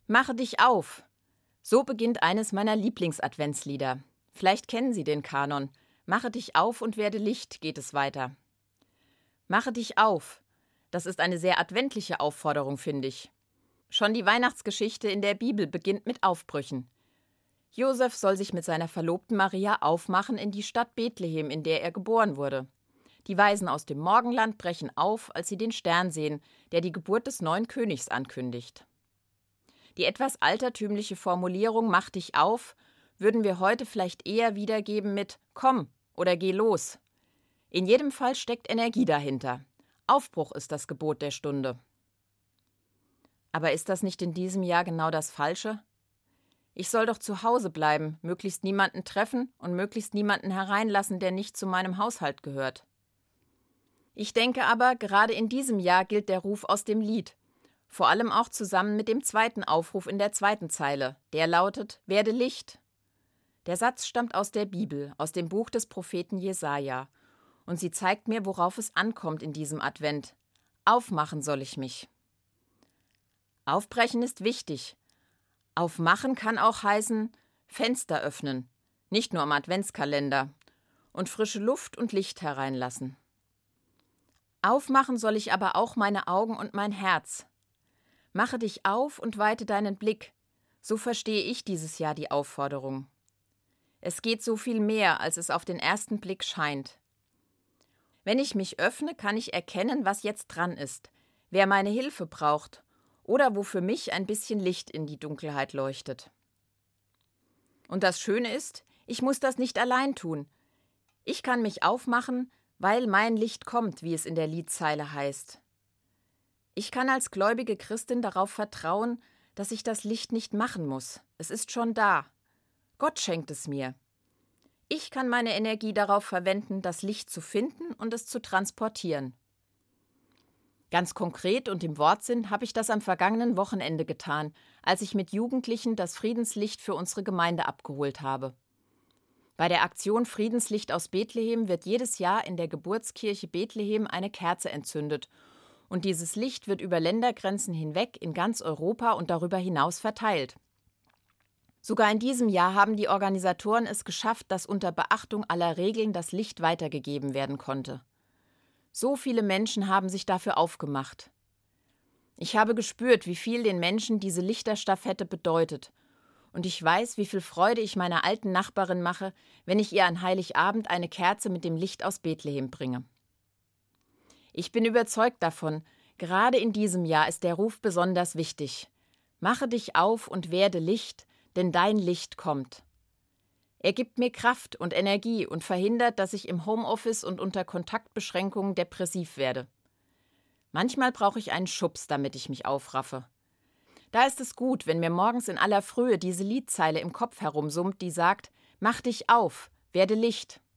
Mache dich auf. So beginnt eines meiner Lieblings-Adventslieder. Vielleicht kennen Sie den Kanon. Mache dich auf und werde Licht, geht es weiter. Mache dich auf. Das ist eine sehr adventliche Aufforderung, finde ich. Schon die Weihnachtsgeschichte in der Bibel beginnt mit Aufbrüchen. Josef soll sich mit seiner Verlobten Maria aufmachen in die Stadt Bethlehem, in der er geboren wurde. Die Weisen aus dem Morgenland brechen auf, als sie den Stern sehen, der die Geburt des neuen Königs ankündigt. Die etwas altertümliche Formulierung „Mach dich auf" würden wir heute vielleicht eher wiedergeben mit „Komm" oder „Geh los". In jedem Fall steckt Energie dahinter. Aufbruch ist das Gebot der Stunde. Aber ist das nicht in diesem Jahr genau das Falsche? Ich soll doch zu Hause bleiben, möglichst niemanden treffen und möglichst niemanden hereinlassen, der nicht zu meinem Haushalt gehört. Ich denke aber, gerade in diesem Jahr gilt der Ruf aus dem Lied. Vor allem auch zusammen mit dem zweiten Aufruf in der zweiten Zeile. Der lautet: Werde Licht. Der Satz stammt aus der Bibel, aus dem Buch des Propheten Jesaja. Und sie zeigt mir, worauf es ankommt in diesem Advent. Aufmachen soll ich mich. Aufbrechen ist wichtig. Aufmachen kann auch heißen Fenster öffnen, nicht nur am Adventskalender, und frische Luft und Licht hereinlassen. Aufmachen soll ich aber auch meine Augen und mein Herz. Mache dich auf und weite deinen Blick. So verstehe ich dieses Jahr die Aufforderung. Es geht so viel mehr, als es auf den ersten Blick scheint. Wenn ich mich öffne, kann ich erkennen, was jetzt dran ist, wer meine Hilfe braucht oder wo für mich ein bisschen Licht in die Dunkelheit leuchtet. Und das Schöne ist, ich muss das nicht allein tun. Ich kann mich aufmachen, weil mein Licht kommt, wie es in der Liedzeile heißt. Ich kann als gläubige Christin darauf vertrauen, dass ich das Licht nicht machen muss. Es ist schon da. Gott schenkt es mir. Ich kann meine Energie darauf verwenden, das Licht zu finden und es zu transportieren. Ganz konkret und im Wortsinn habe ich das am vergangenen Wochenende getan, als ich mit Jugendlichen das Friedenslicht für unsere Gemeinde abgeholt habe. Bei der Aktion Friedenslicht aus Bethlehem wird jedes Jahr in der Geburtskirche Bethlehem eine Kerze entzündet und dieses Licht wird über Ländergrenzen hinweg in ganz Europa und darüber hinaus verteilt. Sogar in diesem Jahr haben die Organisatoren es geschafft, dass unter Beachtung aller Regeln das Licht weitergegeben werden konnte. So viele Menschen haben sich dafür aufgemacht. Ich habe gespürt, wie viel den Menschen diese Lichterstafette bedeutet. Und ich weiß, wie viel Freude ich meiner alten Nachbarin mache, wenn ich ihr an Heiligabend eine Kerze mit dem Licht aus Bethlehem bringe. Ich bin überzeugt davon, gerade in diesem Jahr ist der Ruf besonders wichtig. Mache dich auf und werde Licht, denn dein Licht kommt. Er gibt mir Kraft und Energie und verhindert, dass ich im Homeoffice und unter Kontaktbeschränkungen depressiv werde. Manchmal brauche ich einen Schubs, damit ich mich aufraffe. Da ist es gut, wenn mir morgens in aller Frühe diese Liedzeile im Kopf herumsummt, die sagt: Mach dich auf, werde Licht.